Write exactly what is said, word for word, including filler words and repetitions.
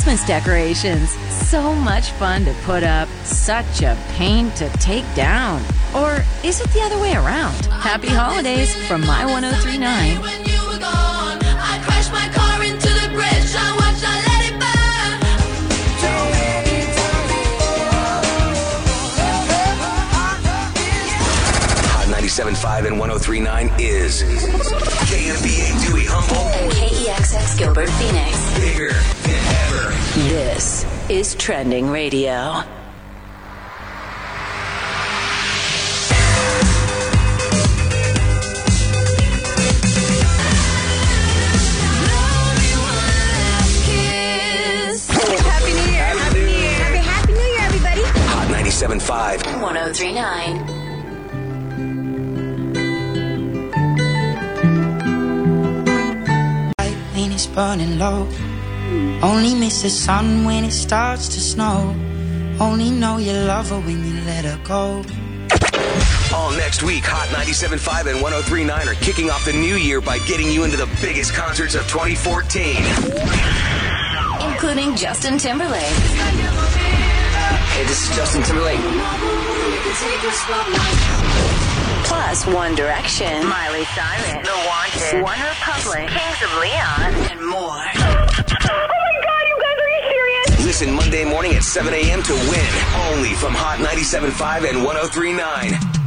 Christmas decorations. So much fun to put up, such a pain to take down. Or is it the other way around? Happy holidays from My one oh three point nine. When you were gone, I crashed my car into the bridge. I watched, I let it burn. Hot ninety-seven point five and one oh three point nine is K M B A Dewey Humboldt and K E X X Gilbert Phoenix. Bigger than ever. This is Trending Radio. Happy New Year. Happy New Year. Happy, Happy New Year, everybody. Hot ninety-seven point five. one oh three point nine. When it's burning low, only miss the sun when it starts to snow. Only know you love her when you let her go. All next week, Hot ninety-seven point five and one oh three point nine are kicking off the new year by getting you into the biggest concerts of twenty fourteen. Including Justin Timberlake. Hey, this is Justin Timberlake. Plus One Direction, Miley Cyrus, The Wanted, One Republic, Kings of Leon, and more. Oh my God, you guys, are you serious? Listen Monday morning at seven a.m. to win. Only from Hot ninety-seven point five and one oh three point nine.